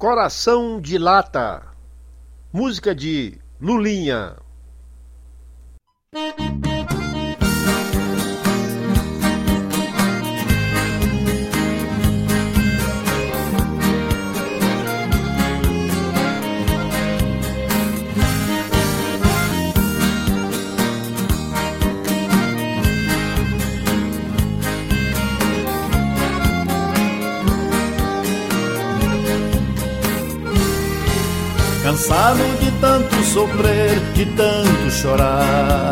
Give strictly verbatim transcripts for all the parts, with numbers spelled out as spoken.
Coração de Lata, música de Lulinha. Cansado de tanto sofrer, de tanto chorar,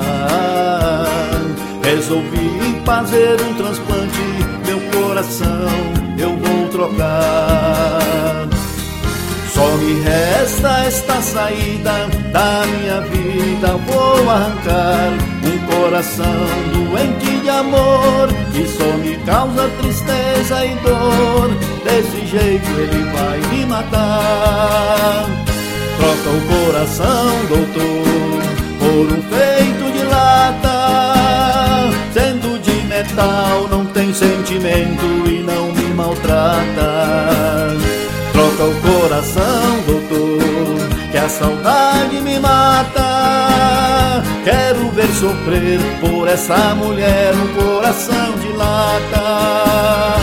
resolvi fazer um transplante, meu coração eu vou trocar. Só me resta esta saída da minha vida, vou arrancar um coração doente de amor, que só me causa tristeza e dor, desse jeito ele vai me matar. Troca o coração, doutor, por um feito de lata. Sendo de metal, não tem sentimento e não me maltrata. Troca o coração, doutor, que a saudade me mata. Quero ver sofrer por essa mulher um coração de lata.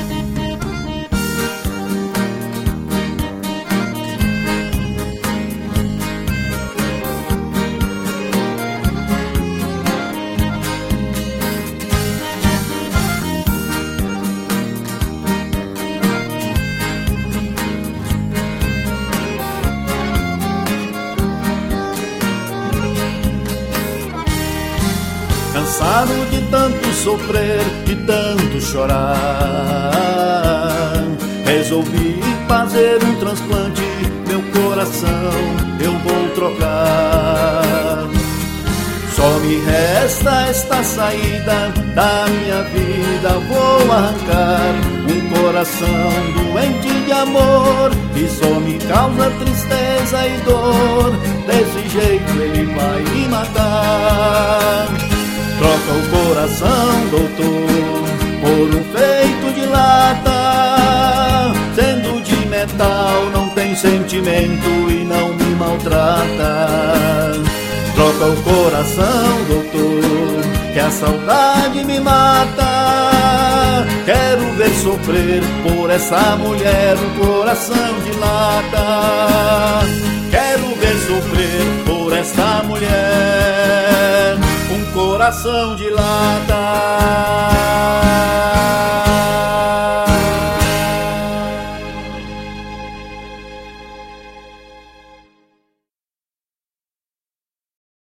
Cansado de tanto sofrer, de tanto chorar, resolvi fazer um transplante, meu coração eu vou trocar. Só me resta esta saída da minha vida, vou arrancar um coração doente de amor, que só me causa tristeza e dor, desse jeito ele vai me matar. Troca o coração, doutor, por um feito de lata. Sendo de metal, não tem sentimento e não me maltrata. Troca o coração, doutor, que a saudade me mata. Quero ver sofrer por essa mulher um coração de lata. Quero ver sofrer por esta mulher um coração de lata.